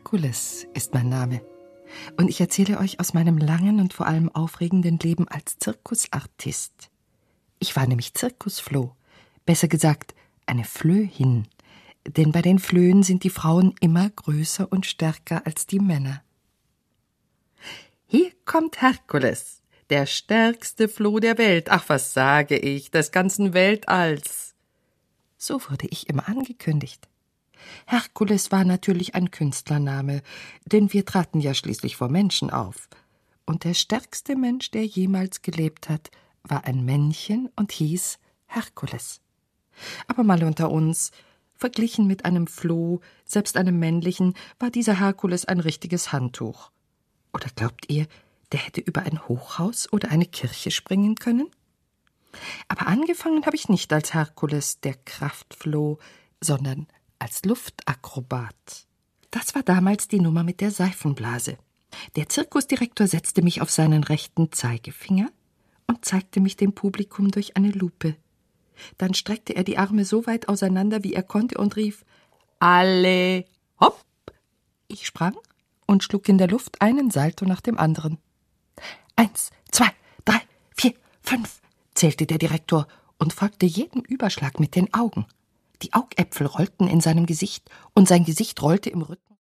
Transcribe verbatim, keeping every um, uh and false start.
Herkules ist mein Name. Und ich erzähle euch aus meinem langen und vor allem aufregenden Leben als Zirkusartist. Ich war nämlich Zirkusfloh, besser gesagt eine Flöhin. Denn bei den Flöhen sind die Frauen immer größer und stärker als die Männer. Hier kommt Herkules, der stärkste Floh der Welt. Ach, was sage ich, des ganzen Weltalls. So wurde ich immer angekündigt. Herkules war natürlich ein Künstlername, denn wir traten ja schließlich vor Menschen auf. Und der stärkste Mensch, der jemals gelebt hat, war ein Männchen und hieß Herkules. Aber mal unter uns, verglichen mit einem Floh, selbst einem männlichen, war dieser Herkules ein richtiges Handtuch. Oder glaubt ihr, der hätte über ein Hochhaus oder eine Kirche springen können? Aber angefangen habe ich nicht als Herkules, der Kraftfloh, sondern als Luftakrobat. Das war damals die Nummer mit der Seifenblase. Der Zirkusdirektor setzte mich auf seinen rechten Zeigefinger und zeigte mich dem Publikum durch eine Lupe. Dann streckte er die Arme so weit auseinander, wie er konnte, und rief: »Alle, hopp!« Ich sprang und schlug in der Luft einen Salto nach dem anderen. Eins, zwei, drei, vier, fünf, zählte der Direktor und folgte jedem Überschlag mit den Augen. Die Augäpfel rollten in seinem Gesicht und sein Gesicht rollte im Rücken.